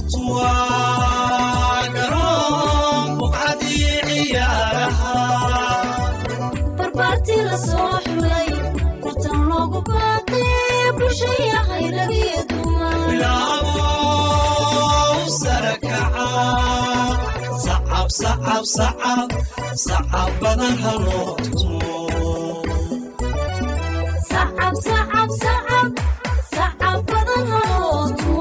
garoon buqcadii ciyaaraha barbaarti la soo xulay tartan loogu baaqay bulshaya hayragiyo dumar bilaabo sarakaca sacab sacab sacab sacab badan haloo tumo sacab sacab sacab sacab badan haloo tumo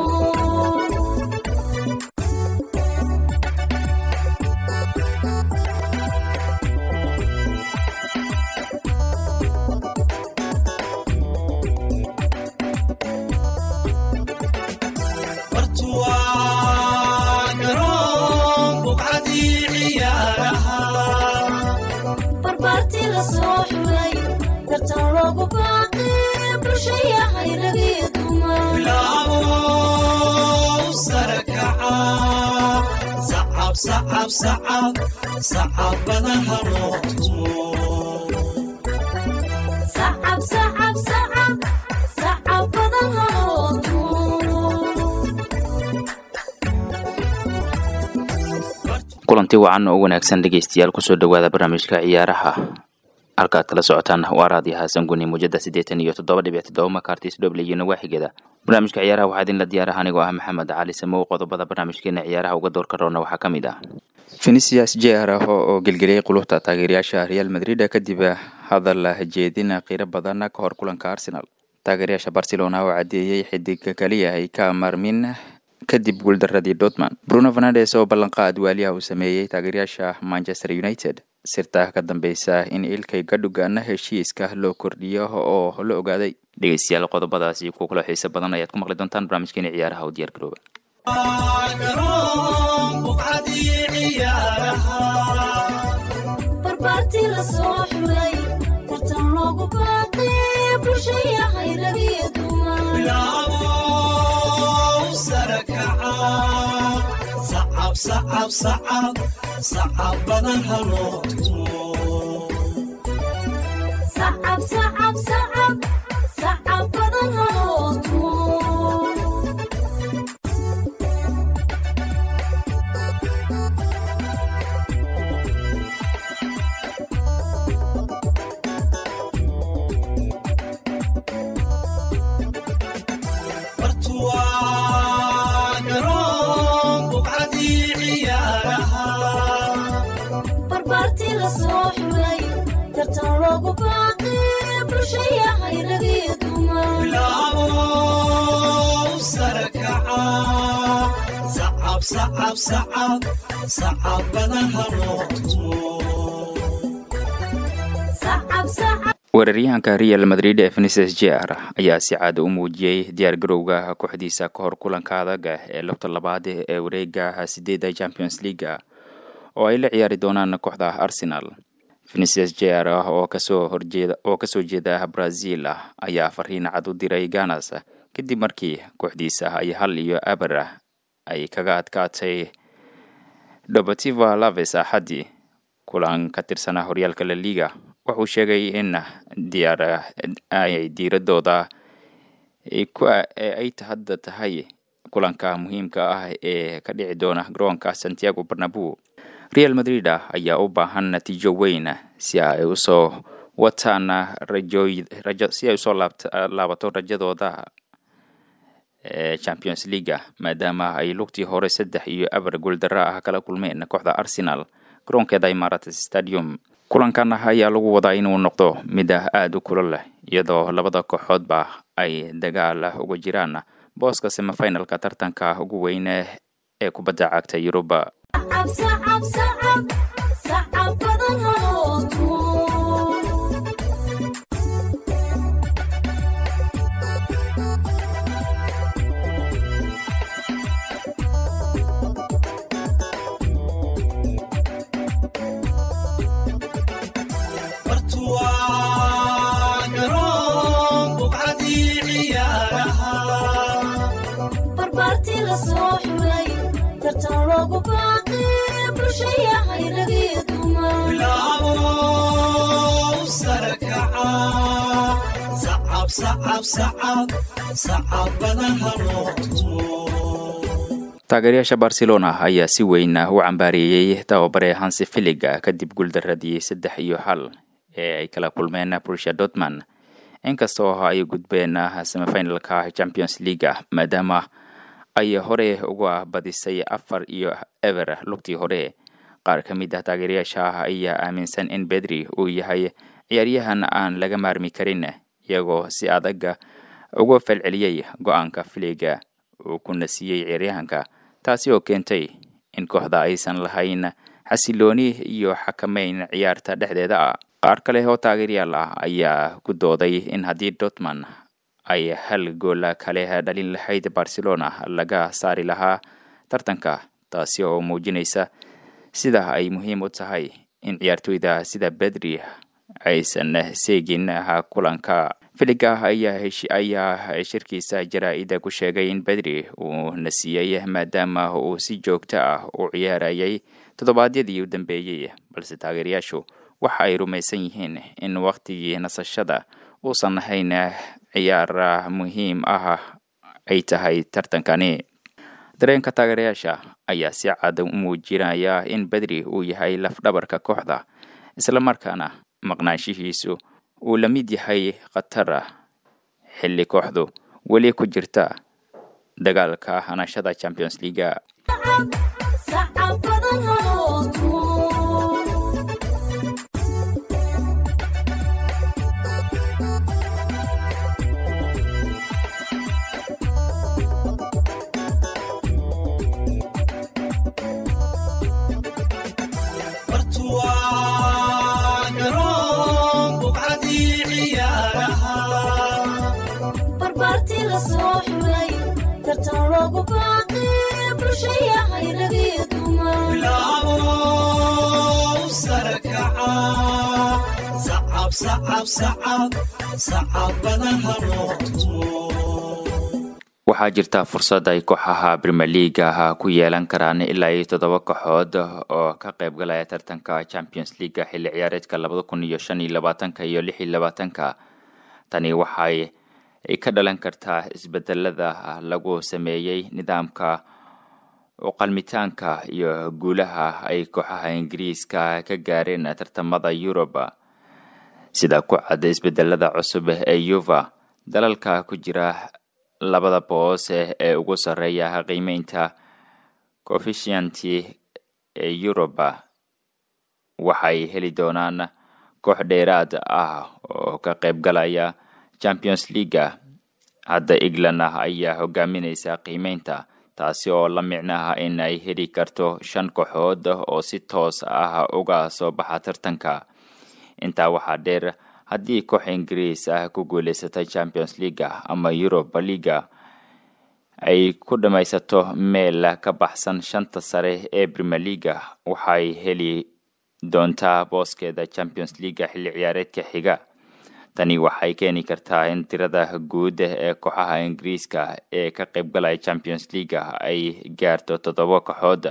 sacab sacab sacab badan haloo tumo sacab sacab sacab sacab badan haloo tumo kulanti wacan oo wanaagsan dhageystayaal kusoo dhawaada barnaamijka ciyaaraha halkaad kala socotaan waa raadiyo Xasan Guni mujada 87.7 makartis W waaxigeeda barnaamijka ciyaaraha waxaa idin la diyaaraha anigoo ah Maxamed Cali Samow qodobada barnaamijkeena ciyaaraha uga door karoona waxaa kamid ah Vinicius Jr oo gilgilay qulubta taageerayaasha Real Madrid kadib hadal jeedin qiiro badan ka hor kulanka Arsenal taageerayaasha Barcelona oo cadeeyay xidig kaliya ay ka marmin kadib guuldaradii Dortmund Bruno Fernandes oo ballan qaad waaliyaha uu sameeyay taageerayaasha Manchester United sirta ka dambaysa in ilkay gadhugana heshiiska loo kordhiyo oo la ogaaday dhageystayaal qodobadaasi ku kala xiiso badan ayaad ku maqli doontaan barnaamijkeena ciyaaraha oo diyaar garooba garoon buqcadii ciyaaraha barbaarti la soo xulay tartan loogu baaqay bulshaya hayragiyo dumar bilaabo sarakaca sacab sacab sacab sacab badan haloo tumo sacab sacab sacab sacab badan haloo tumo sacab sacab sacab badan haloo tumo sacab sacab weeraryahanka Real Madrid Vinicius Jr ayaa si caad u muujiyay diyaar garowga kooxdiisa ka hor kulanka adag ee lugta labaad ee wareegga 8 Champions League oo ay la ciyaari doonaan kooxda Arsenal Vinicius Jr oo ka soo jeeda Brazil ayaa fariin cad u diray Ganas kadib markii kooxdiisa ay 1-0 ay kaga adkaatay Deportivo Alaves Axadii kulan ka tirsan horyaalka La Liga wuxuu sheegay in diiradooda ay hadda tahay kulanka muhiimka ah ee ka dhici doona garoonka Santiago Bernabeu Real Madrid ayaa u baahan natiijo weyn si ay u soo wataan laabato rajadooda Champions League maadaama ay lugtii hore 3-0 guuldaro kala kulmeen kooxda Arsenal garoonkeeda Emirates Stadium kulankan ayaa lagu wadaa inuu noqdo mid aad u kulul leh iyadoo labada kooxoodba ay dagaal uga jiraan booska semifinalka tartanka ugu weyn ee kubadda cagta Europa sacab sacab sacab badan haloo tumo garoon buqcadii ciyaaraha barbaarti la soo xulay tartan loogu baaqay bulshaya hayragiyo dumar bilaabo sarakaca sacab sacab sacab sacab badan haloo tumo taageerayaasha Barcelona ayaa si weyn u cambaareeyay tababare Hansi Flick kadib guuldaradii 3-1 ee ay kala kulmeen Borussia Dortmund. Inkastoo ay gudbeen semifinalka Champions League maadaama ay hore uga badisay 4-0 lugtii hore, qaar ka mid ah taageerayaasha ayaa aaminsan in Pedri uu yahay ciyaaryahan aan laga maarmi karin, iyagoo si adag uga falceliyay go'aanka Flick uu ku nasiyay ciyaaryahanka, taasi oo keentay in kooxda aysan lahayn xasilooni iyo xakameyn ciyaarta dhexdeeda. Qaar kale oo taageerayaal ayaa ku dooday in haddii Dortmund ay hal gool kale dhalin lahayd Barcelona laga saari lahaa tartanka, taasi oo muujinaysa sida ay muhiim u tahay in ciyaartoyda sida Pedri aysan seegin kulanka. Flick ayaa shirkiisa jaraa'ida ku sheegay in Pedri uu nasiyay maadaama uu si joogto ah u ciyaarayay toddobaadyadii u dambeeyay, balse taageerayaashu waxa ay rumaysan yihiin in waqtigii nasashada uusan ahayn ciyaar muhiim ah ay tahay tartankani. Dareenka taageerayaasha ayaa si cad u muujinaya in Pedri uu yahay laf-dhabarka kooxda, isla markaana maqnaanshihiisu uu la mid yahay khatar xilli kooxdu weli ku jirta dagaalka hanashada Champions League. Waxaa jirta fursad ay kooxaha Premier League ku yeelan karaan ilaa 7 kooxood oo ka qayb galaya tartanka Champions League xilli ciyaareedka 2025 iyo 26. Tani waxay ka dhalan kartaa isbedelada lagu sameeyay nidaamka qalmitaanka iyo guulaha ay kooxaha Ingiriiska ka gaareen tartamada Yurub, sida ku cad isbedelada cusub ee Juve. Dalalka ku jira labada boos ee ugu sareeya qiimeynta coefficient ee Yurub waxay heli doonaan koox dheeraad ah oo ka qayb galaya Champions League. Hadda England ayaa hogaaminaysa qiimeynta, taasi oo la micnaha in ay heli karto 5 kooxood oo si toos ah uga soo baxa tartanka. Intaa waxaa dheer, haddii koox Ingiriis ku guuleysatay Champions League ama Europa League ay ku dhamaysato meel ka baxsan 5 sare ee Premier League, waxay heli doontaa booskeeda Champions League xilli ciyaareedka xiga. Tani waxay keeni kartaa in tirada guud ee kooxaha Ingiriiska ee ka qayb galaya Champions League ay gaarto 7 kooxood.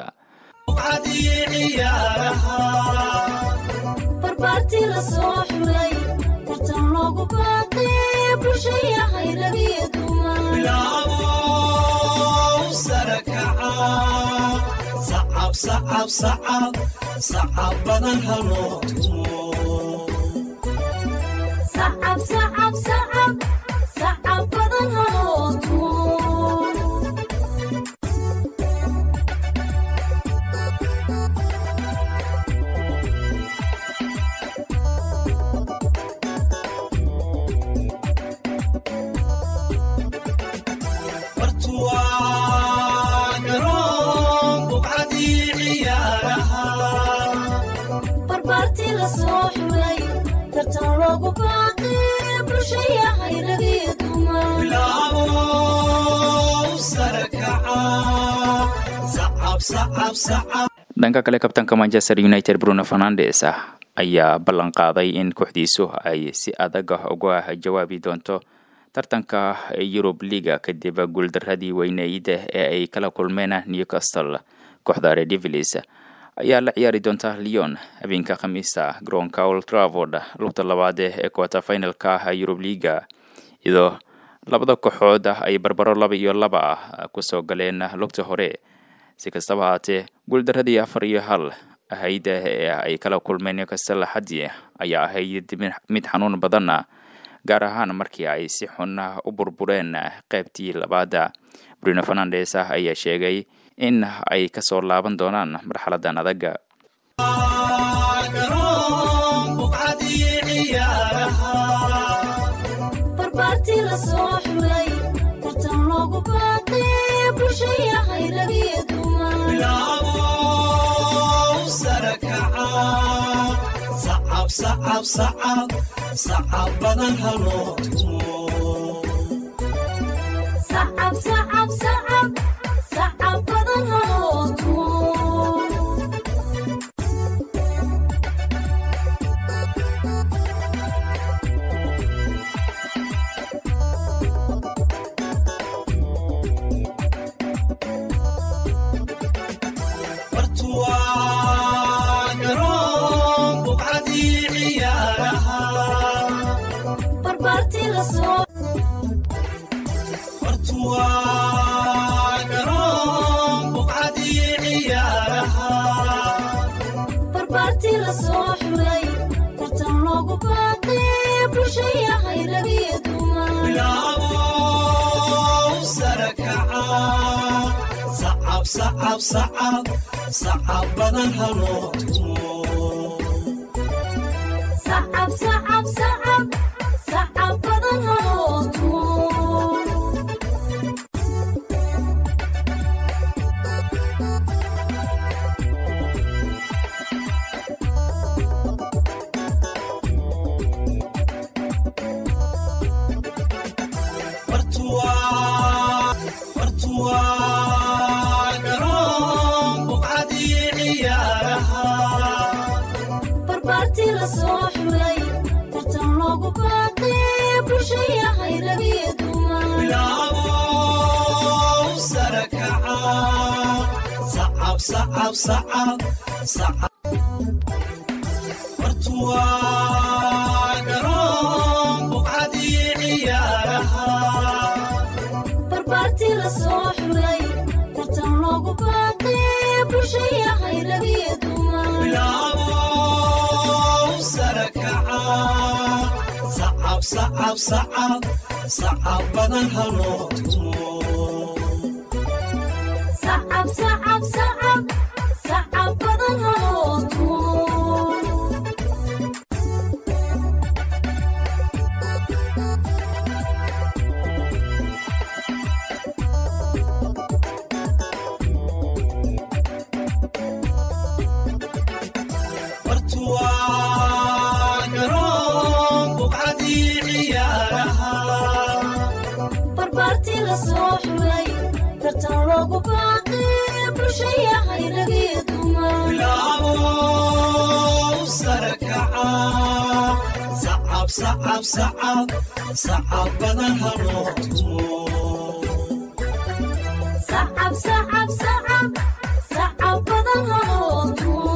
Dhanka kale, kabtanka Manchester United Bruno Fernandes ayaa ballan qaaday in kooxdiisu ay si adag uga jawaabi doonto tartanka Europa League kadib guuldaradii weyneyd ee ay kala kulmeen Newcastle. Kooxda Red Devils ayaa la ciyaari doonta Lyon habeenka Khamiista garoonka Old Trafford lugta labaad ee quarter finalka Europa League, iyadoo labada kooxood ay barbaro 2-2 ku soo galeen lugta hore. si kastaba haatee guuldaradii 4-1 ahayd ee ay kala kulmeen Newcastle Axadii ayaa ahayd mid xanuun badan gaar ahaan markii ay si xun u burbureen qaybtii labaad. Bruno Fernandes ayaa sheegay in ay ka soo laaban doonaan marxaladan adag. barbaartii la soo xulay tartan loogu baaqay bulshaya hayragiyo dumar bilaabo sarakaca sacab sacab sacab sacab badan haloo tumo sacab sacab sacab sacab badan haloo tumo barbaartii la soo barbaartii la soo xulay tartan loogu baaqay bulshaya hayragiyo dumar bilaabo sarakaca sacab sacab sacab sacab badan haloo tumo sacab sacab sacab sacab badan haloo tumo barbaartii la soo xulay tartan loogu baaqay bulshaya hayragiyo dumar bilaabo sarakaca sacab sacab sacab sacab barbaartii la soo xulay tartan loogu baaqay bulshaya hayragiyo dumar bilaabo sarakaca sacab sacab sacab sacab badan haloo tumo sacab sacab sacab sacab badan haloo tumo barbaartii la soo xulay tartan loogu baaqay bulshaya hayragiyo dumar bilaabo sarakaca sacab sacab sacab sacab badan haloo tumo sacab sacab sacab sacab badan haloo tumo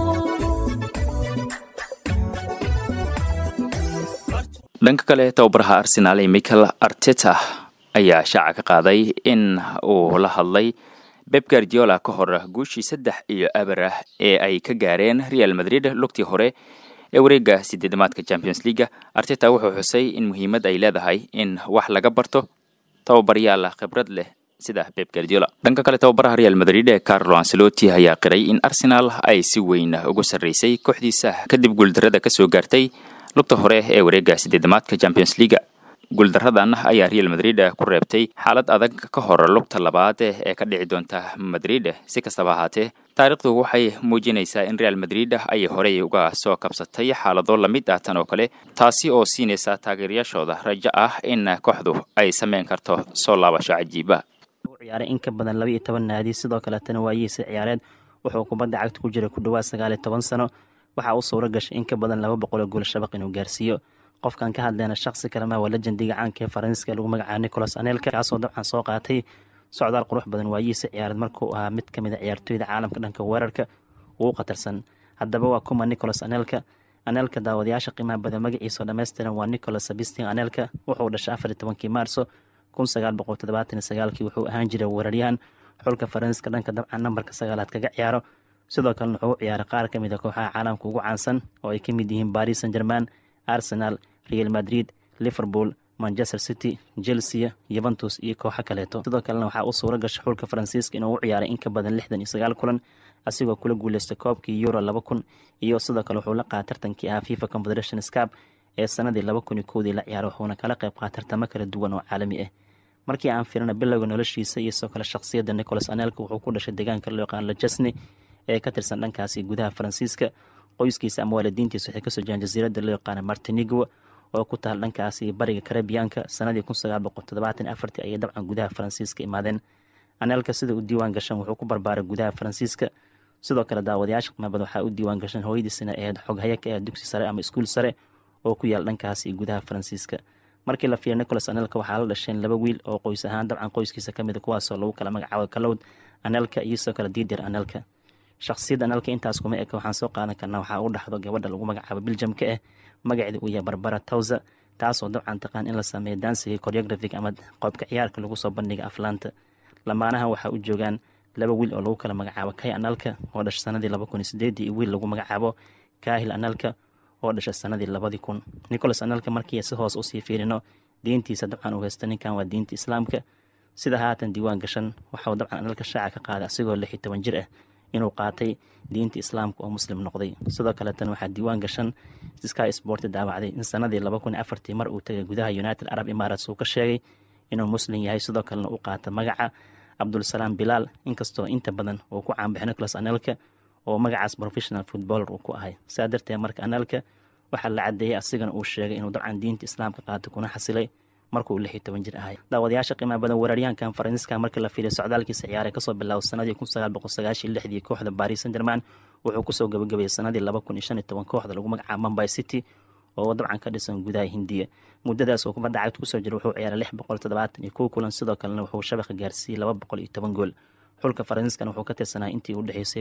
dhanka kale tababaraha Arsenal Mikel Arteta ayaa shaaca ka qaaday in uu la hadlay Pep Guardiola ka hor guushii 3-0 ee ay ka gaareen Real Madrid lugtii hore ee wareegga 8-maadka Champions League. Arteta wuxuu xusay in muhiimad ay leedahay in wax laga barto tababarayaal khibrad leh sida Pep Guardiola. dhanka kale tababaraha Real Madrid Carlo Ancelotti ayaa qiray in Arsenal ay si weyn ugu sareysay kooxdiisa kadib guuldarrada ka soo gaartay lugta hore ee wareegga 8-maadka Champions League. guuldaradan ayaa Real Madrid ku reebtay xaalad adag ka hor lugta labaad ee ka dhici doonta Madrid. si kastaba haatee taariikhdu waxay muujinaysaa in Real Madrid ay horey uga soo kabsatay xaalado la mid ah tan oo kale, taasi oo siinaysa taageerayaashooda rajo ah in kooxdu ay sameyn karto soo laabasho cajiiba. ciyaaray in ka badan 12 naadi sidoo kale tan waayihiisa ciyaareed wuxuu kubadda cagta ku jiray ku dhawaad 19 sano. waxa uu suura gashay in ka badan 200 gool shabaq inuu gaarsiiyo. qofkan ka hadlayna shakhsi kale ma waa legendiga caanka ee Faransiiska lagu magacaabo Nicolas Anelka, kaasoo dabcan soo qaatay socdaal qurux badan waayihiisa ciyaareed markuu ahaa mid kamid ah ciyaartooyda caalamka dhanka weerarka ugu qatarsan. haddaba waa kuma Nicolas Anelka? Anelka daawadayaasha qiimaha badan magaciisa dhameystiran waa Nicolas Sebastian Anelka. wuxuu dhashay 14 Maarso 1979 wuxuu ahaan jiray weeraryahan xulka faransiiska dhanka dabcan nambarka 9 kaga ciyaaro sidoo kalena wuxuu u ciyaaray qaar ka mid ah kooxaha caalamka ugu caansan oo ay ka mid yihiin Paris Saint-Germain, Arsenal, Real Madrid, Liverpool, Manchester City, Chelsea, Juventus iyo kooxo kaleeto. Sidoo kalena waxaa u suura gashay xulka faransiiska inuu u ciyaaray in ka badan 69 kulan asigoo kula guuleystay koobkii Euro 2000 iyo sidoo kale wuxuu la qaatay tartankii FIFA Confederations Cup ee sanadii 2001 la ciyaaray wuxuuna kala qayb qaatay tartamo kala duwan oo caalami ah. Markii aan fiirino bilowga noloshiisa iyo sidoo kale shakhsiyadda Nicolas Anelka wuxuu ku dhashay deegaanka loo yaqaan Le Chesney ee ka tirsan dhankaasi gudaha Faransiiska. Qoyskiisa ama waalidiintiisa waxay kasoo jeedaan jasiiradda loo yaqaan Martinique oo ku taal dhankaasi bariga Caribbean-ka sanadii 1974 ayay dabcan gudaha Faransiiska imaadeen. Anelka sida uu diiwaan gashan wuxuu ku barbaaray gudaha Faransiiska. Sidoo kale daawadayaasha qiimada waxaa u diiwaan gashan hooyadiisina ahayd xoghaye ka dugsi sare ama iskuul sare oo ku yaal dhankaasi gudaha Faransiiska. Markii la fiiriyo Nicolas Anelka waxaa la dhasheen 2 wiil oo qoys ahaan dabcan qoyskiisa ka mid ah kuwaasoo lagu kala magacaabo Claude Anelka iyo sidoo kale Didier Anelka. Shakhsiyadda Anelka intaas kuma eka waxaan soo qaadan karnaa waxaa u dhaxdo gabadha lagu magacaabo Belgium-ka ah magaceedu uu yahay Barbara Tauza taasoo dabcan taqaan in la sameeyo dansiga choreographic ama qoobka ciyaarka lagu soo bandhiga aflaanta. Lamaanaha waxaa u joogaan 2 wiil oo lagu kala magacaabo Kai Anelka oo dhashay sanadii 2008 iyo wiil lagu magacaabo Kahil Anelka oo dhashay sanadii 2000. Nicolas Anelka markii si hoos u sii fiirino diintiisa dabcan uu haysta ninkan waa diinta Islaamka sida haatan diiwaan gashan waxa uu dabcan Anelka shaaca ka qaaday asigoo 16 jir ah inuu qaatay diinta Islaamka oo muslim noqday. Sidoo kale tan waxaa diiwaan gashan Sky Sport daawacday in sanadii 2004 mar uu tagay gudaha United Arab Emirates uu ka sheegay inuu muslim yahay sidoo kalena uu qaatay magaca Abdul Salam Bilal inkastoo inta badan uu ku caanbaxay Nicolas Anelka oo magacaas professional footballer uu ku ahay. Sidaa darteed marka Anelka waxaa la cadeeyay asigana uu sheegay inuu dabcan diinta Islaamka qaatay kuna xasilay markuu 16 jir ahay. Daawadayaasha qiimaha badan weeraryahankan Faransiiska markii la fiiriyo socdaalkiisa ciyaar kasoo bilaabo sanadii 1996 kooxda Paris Saint-Germain wuxuu kusoo gabagabeeyay sanadii 2015 kooxda lagu magacaabo Mumbai City oo dabcan ka dhisan gudaha Hindiya. Muddadaas oo kubadda cagta kusoo jiray wuxuu ciyaaray 671 kulan sidoo kalena wuxuu shabaqa gaarsiiyay 210 gool. Xulka Faransiiska wuxuu ka tirsanaa intii u dhaxeysay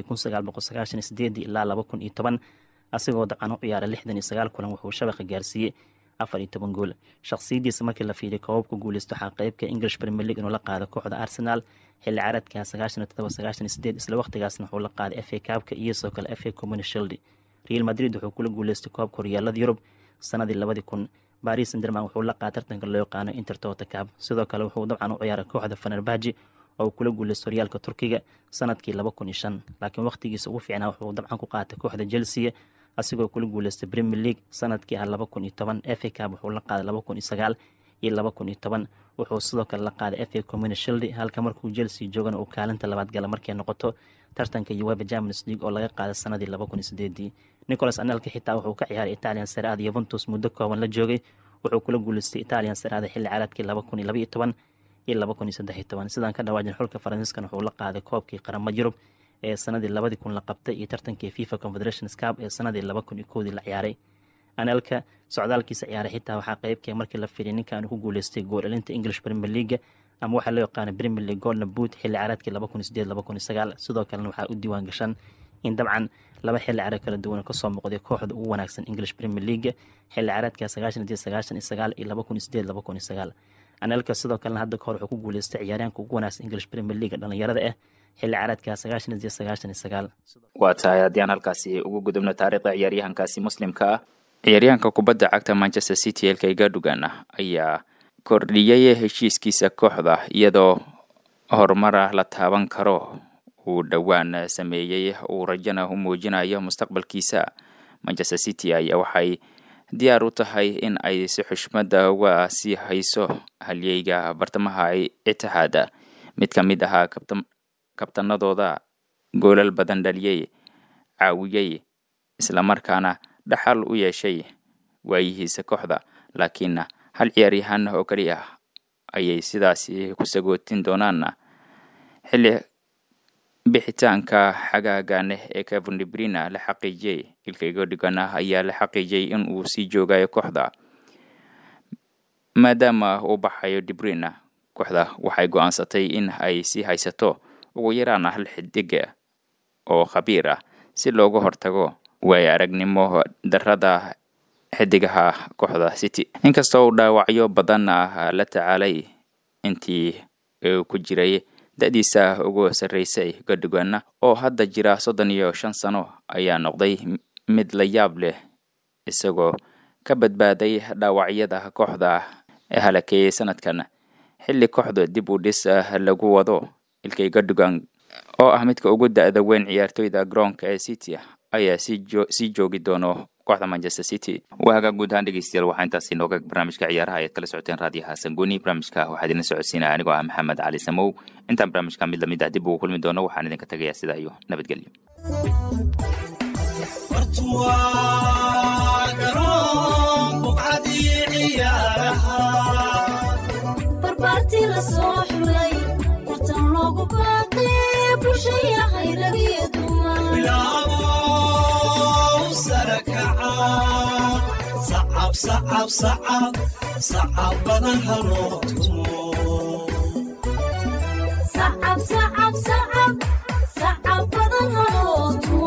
1998 ilaa 2010 asigoo dabcan u ciyaaray 69 kulan wuxuu shabaqa gaarsiiyay 14 gool. Shakhsiyadiisa markii la fiiriyo koobka guuleysto waxaa qaybka English Premier League inuu la qaado kooxda Arsenal xilli ciyaareedka 97-98 isla waqtigaasna wuxuu la qaaday FA Cup-ka iyo sidoo kale FA Community Shield. Real Madrid wuxuu kula guuleystay koobka horyaalada Yurub sanadii 2000. Paris Saint-Germain wuxuu la qaaday tartanka loo yaqaano Intertoto Cup. Sidoo kale wuxuu dabcan u ciyaaray kooxda Fenerbahce oo kula guuleystay horyaalka Turkiga sanadkii 2005 laakiin waqtigiisa ugu fiicnaa wuxuu dabcan ku qaatay kooxda Chelsea asigoo kula guuleystay Premier League sanadkii 2010. FA Cup wuxuu la qaaday 2009 iyo 2010 wuxuu sidoo kale la qaaday FA Community Shield halka markuu Chelsea joogana uu kaalinta labaad gala markay noqoto tartanka UEFA Champions League oo laga qaaday sanadii 2008. Nicolas Anelka xitaa wuxuu ka ciyaaray Italian Serie A Juventus muddo kooban la joogay wuxuu kula guuleystay Italian Serie A xilli ciyaareedkii 2012 iyo 2013. sidaan ka dhawaajin xulka Faransiiska wuxuu la qaaday koobkii qaramada Yurub ee sanadii 2000 la qabtay iyo tartankii FIFA Confederations Cup ee sanadii 2001 la ciyaaray. Anelka socdaalkiisa ciyaaray xitaa waxaa qaybkee markii la fiiriyay ninkan ku guuleystay gool dhalinta English Premier League ama waxa loo yaqaan Premier League Golden Boot xilli ciyaareedkii 2008-2009. sidoo kalena waxaa u diiwaan gashan in dabcan laba xilli ciyaareed kala duwan ka soo muuqday kooxda ugu wanaagsan English Premier League xilli ciyaareedka 99 iyo 2008-2009. Anelka sidoo kalena hadda ka hor wuxuu ku guuleystay ciyaaryahanka ugu wanaagsan English Premier League dhalinyarada ah xilli ciyaareedka 99. waa tahay haddii aan halkaasi ugu gudubno taariikhda ciyaaryahankaasi muslimka ah. ciyaaryahanka kubadda cagta Manchester City Ilkay Gundogan ayaa kordhiyay heshiiskiisa kooxda iyadoo horumar la taaban karo uu dhowaan sameeyay uu rajana u muujinayo mustaqbalkiisa. Manchester City ayaa waxay diyaar u tahay in ay si xushmada uga sii hayso halyeyga bartamaha Etihad mid ka mid ah kabtanadooda goolal badan dhaliyay caawiyay isla markaana dhaxal u yeeshay waayihiisa kooxda laakiin hal ciyaaryahan oo kaliya ayay sidaasi ku sagootin doonaan xilli bixitaanka xagaagan ee Kevin De Bruyne la xaqiijiyay. Ilkay Gundogan ayaa la xaqiijiyay in uu sii joogayo kooxda maadaama uu baxayo De Bruyne. Kooxda waxay go'aansatay in ay sii haysato ugu yaraan hal xidig oo khabiir ah si looga hortago way aragnimo darrada xidigaha kooxda City. Inkastoo uu dhaawacyo badan la tacaalay intii uu ku jiray da'diisa ugu sarreysay Gundogan oo hadda jira 35 sano ayaa noqday mid la yaab leh isagoo ka badbaaday dhaawacyada kooxda ee halakay sanadkan xilli kooxda dib u dhis lagu wado. Ilkay Gundogan oo ah midka ugu da'da weyn ciyaartoyda garoonka ee City ayaa si joogi doono kooxda Manchester City. Waaga guud ahaan dhegeystayaal waxaan intaas inooga barnaamijka ciyaaraha ayaad kala socoteen raadiyaha Sanguni. Barnaamijka waxaa idin socodsiinaya anigoo ah Maxamed Cali Samow. Intaan barnaamijka mid lamid ah dib ugu kulmi doono waxaan idinka tagayaa sida iyo nabadgelyo. barbaarti la soo xulay tartan loogu baaqay bulshaya hayragiyo dumar bilaabo sarakaca sacab badan haloo tumo sacab badan haloo tumo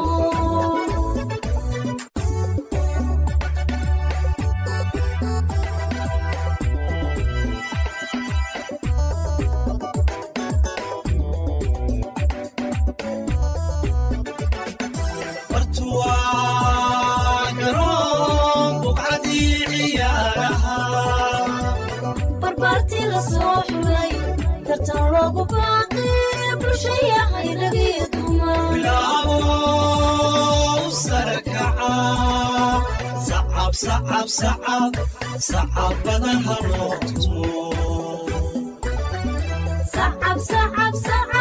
barbaarti la soo xulay tartan loogu baaqay bulshaya hayragiyo dumar bilaabo sarakaca sacab badan haloo tumo sacab